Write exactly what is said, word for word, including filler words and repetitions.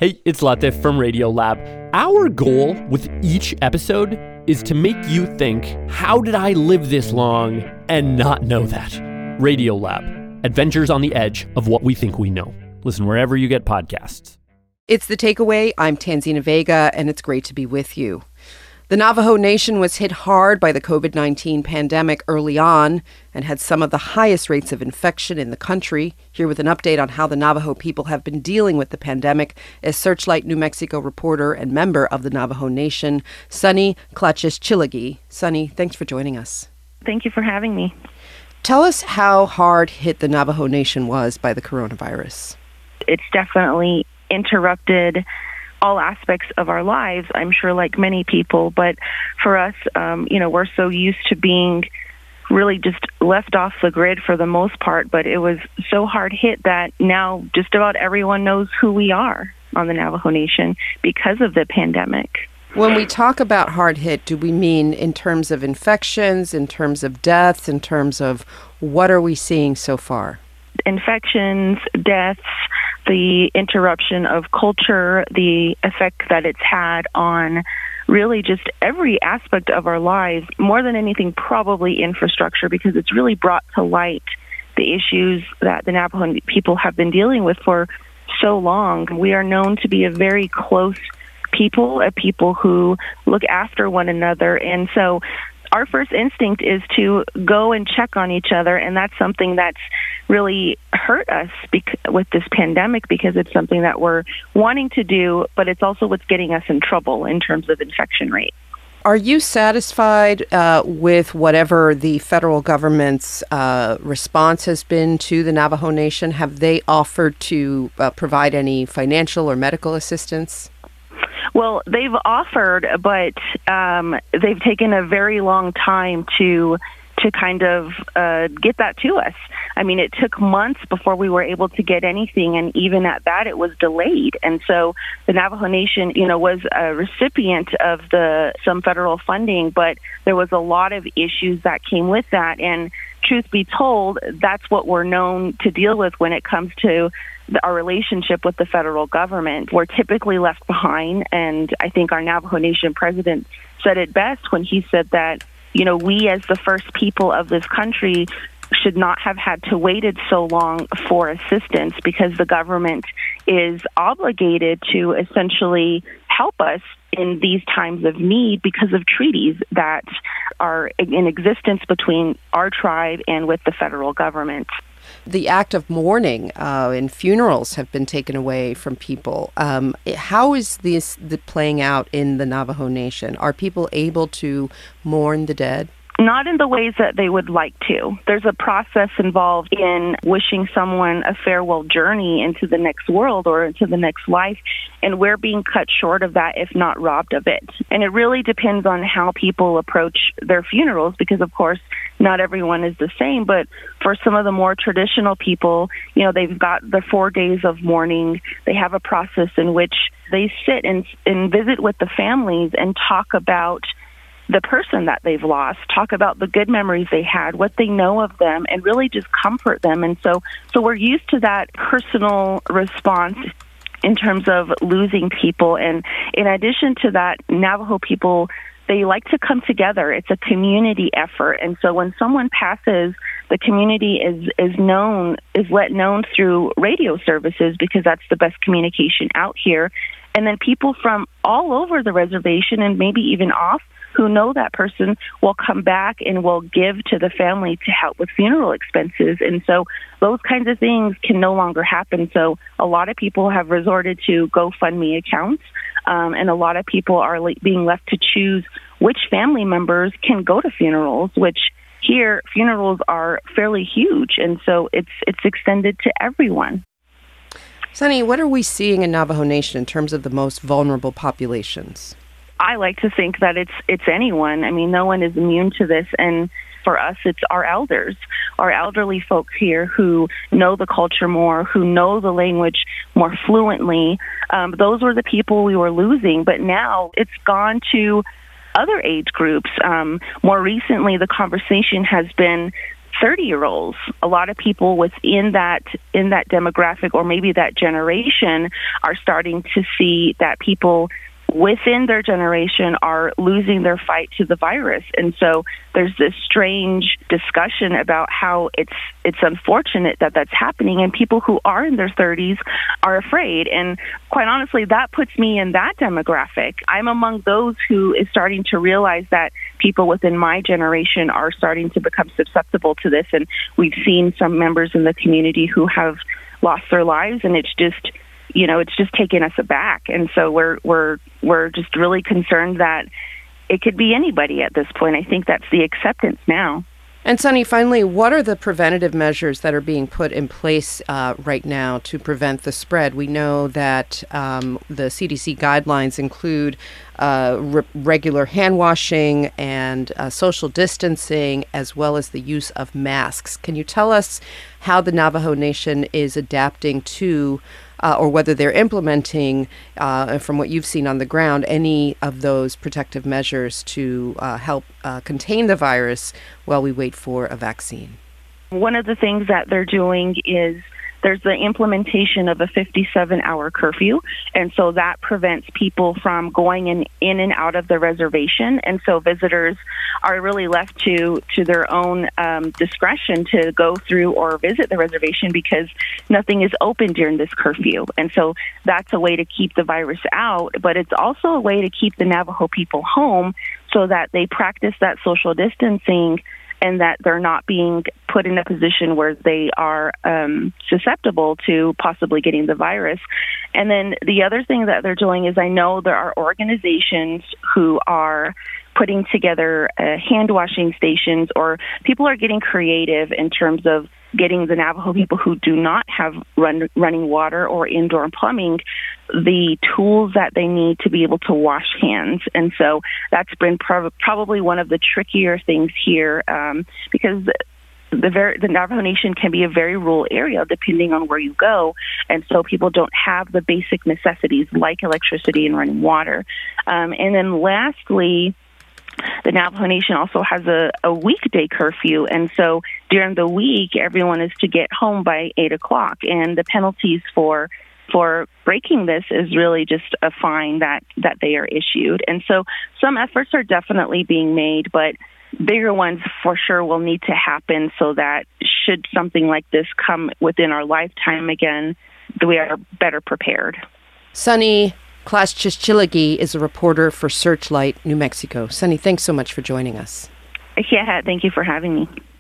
Hey, it's Latif from Radiolab. Our goal with each episode is to make you think, how did I live this long and not know that? Radiolab, adventures on the edge of what we think we know. Listen wherever you get podcasts. It's The Takeaway. I'm Tanzina Vega, and it's great to be with you. The Navajo Nation was hit hard by the covid nineteen pandemic early on and had some of the highest rates of infection in the country. Here with an update on how the Navajo people have been dealing with the pandemic is Searchlight New Mexico reporter and member of the Navajo Nation, Sunny Klatchischilagi. Sunny, thanks for joining us. Thank you for having me. Tell us how hard hit the Navajo Nation was by the coronavirus. It's definitely interrupted all aspects of our lives, I'm sure, like many people. But for us, um, you know, we're so used to being really just left off the grid for the most part. But it was so hard hit that now just about everyone knows who we are on the Navajo Nation because of the pandemic. When we talk about hard hit, do we mean in terms of infections, in terms of deaths, in terms of what are we seeing so far? Infections, deaths, the interruption of culture, the effect that it's had on really just every aspect of our lives, more than anything, probably infrastructure, because it's really brought to light the issues that the Navajo people have been dealing with for so long. We are known to be a very close people, a people who look after one another. And so our first instinct is to go and check on each other, and that's something that's really hurt us bec- with this pandemic because it's something that we're wanting to do, but it's also what's getting us in trouble in terms of infection rate. Are you satisfied uh, with whatever the federal government's uh, response has been to the Navajo Nation? Have they offered to uh, provide any financial or medical assistance? Well, they've offered, but um, they've taken a very long time to to kind of uh, get that to us. I mean, it took months before we were able to get anything, and even at that, it was delayed. And so the Navajo Nation, you know, was a recipient of the some federal funding, but there was a lot of issues that came with that. And truth be told, that's what we're known to deal with when it comes to our relationship with the federal government. We're typically left behind, and I think our Navajo Nation president said it best when he said that, you know, we as the first people of this country should not have had to waited so long for assistance because the government is obligated to essentially help us in these times of need because of treaties that are in existence between our tribe and with the federal government. The act of mourning uh, and funerals have been taken away from people. Um, how is this the playing out in the Navajo Nation? Are people able to mourn the dead? Not in the ways that they would like to. There's a process involved in wishing someone a farewell journey into the next world or into the next life, and we're being cut short of that, if not robbed of it. And it really depends on how people approach their funerals because, of course, not everyone is the same. But for some of the more traditional people, you know, they've got the four days of mourning. They have a process in which they sit and, and visit with the families and talk about the person that they've lost, talk about the good memories they had, what they know of them, and really just comfort them. And so, so we're used to that personal response in terms of losing people. And in addition to that, Navajo people, they like to come together. It's a community effort. And so when someone passes, the community is, is known, is let known through radio services because that's the best communication out here. And then people from all over the reservation and maybe even off who know that person will come back and will give to the family to help with funeral expenses. And so those kinds of things can no longer happen. So a lot of people have resorted to GoFundMe accounts, um, and a lot of people are le- being left to choose which family members can go to funerals, which here funerals are fairly huge. And so it's it's extended to everyone. Sunny, what are we seeing in Navajo Nation in terms of the most vulnerable populations? I like to think that it's it's anyone. I mean, no one is immune to this. And for us, it's our elders, our elderly folks here who know the culture more, who know the language more fluently. Um, those were the people we were losing. But now it's gone to other age groups. Um, more recently, the conversation has been thirty-year-olds. A lot of people within that in that demographic or maybe that generation are starting to see that people within their generation are losing their fight to the virus. And so there's this strange discussion about how it's it's unfortunate that that's happening, and people who are in their thirties are afraid. And quite honestly, that puts me in that demographic. I'm among those who is starting to realize that people within my generation are starting to become susceptible to this, and we've seen some members in the community who have lost their lives, and it's just you know, it's just taken us aback. And so we're we're we're just really concerned that it could be anybody at this point. I think that's the acceptance now. And Sunny, finally, what are the preventative measures that are being put in place uh, right now to prevent the spread? We know that um, the C D C guidelines include uh, re- regular hand washing and uh, social distancing, as well as the use of masks. Can you tell us how the Navajo Nation is adapting to Uh, or whether they're implementing, uh, from what you've seen on the ground, any of those protective measures to uh, help uh, contain the virus while we wait for a vaccine? One of the things that they're doing is there's the implementation of a fifty-seven hour curfew, and so that prevents people from going in, in and out of the reservation, and so visitors are really left to, to their own um, discretion to go through or visit the reservation because nothing is open during this curfew. And so that's a way to keep the virus out, but it's also a way to keep the Navajo people home so that they practice that social distancing and that they're not being put in a position where they are um, susceptible to possibly getting the virus. And then the other thing that they're doing is I know there are organizations who are putting together uh, hand washing stations, or people are getting creative in terms of getting the Navajo people who do not have run, running water or indoor plumbing the tools that they need to be able to wash hands. And so that's been prob- probably one of the trickier things here um, because the, ver- the Navajo Nation can be a very rural area depending on where you go. And so people don't have the basic necessities like electricity and running water. Um, and then lastly, the Navajo Nation also has a, a weekday curfew, and so during the week, everyone is to get home by eight o'clock, and the penalties for for breaking this is really just a fine that, that they are issued. And so some efforts are definitely being made, but bigger ones for sure will need to happen so that should something like this come within our lifetime again, we are better prepared. Sunny Clatchichilagi is a reporter for Searchlight, New Mexico. Sunny, thanks so much for joining us. Yeah, thank you for having me.